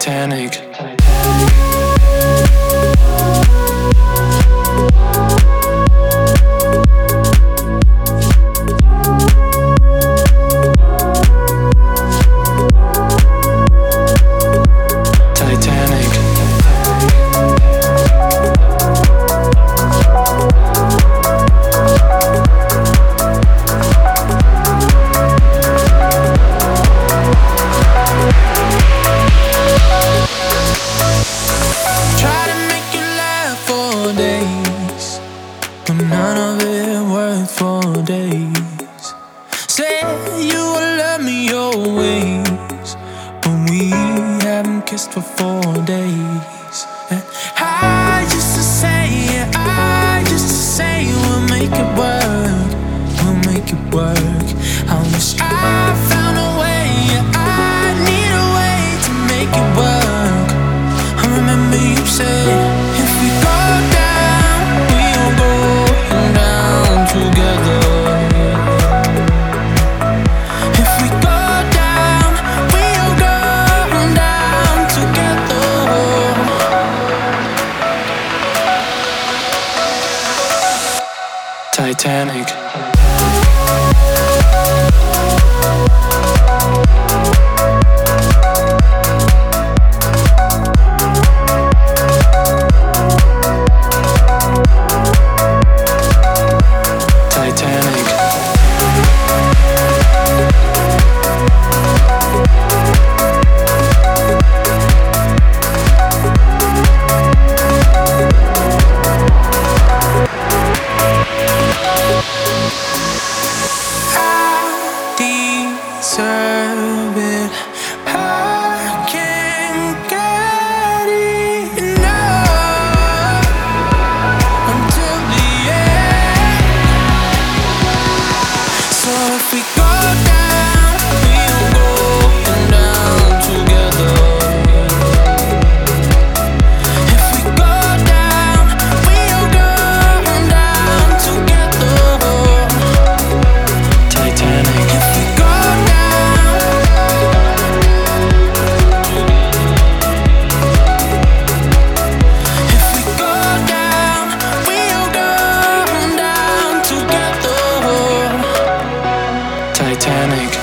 Titanic. None of it worked for days. Said you would love me always, but we haven't kissed for 4 days. And I used to say, I used to say we'll make it work, we'll make it work. I wish I found a way, I need a way to make it work. I remember you said, if we go down, we'll go together. If we go down, we'll go down together. Titanic. Deserve it. I can't get enough until the end. So if we go down, we'll go down together. If we go down, we'll go down together. Titanic. If we go Titanic.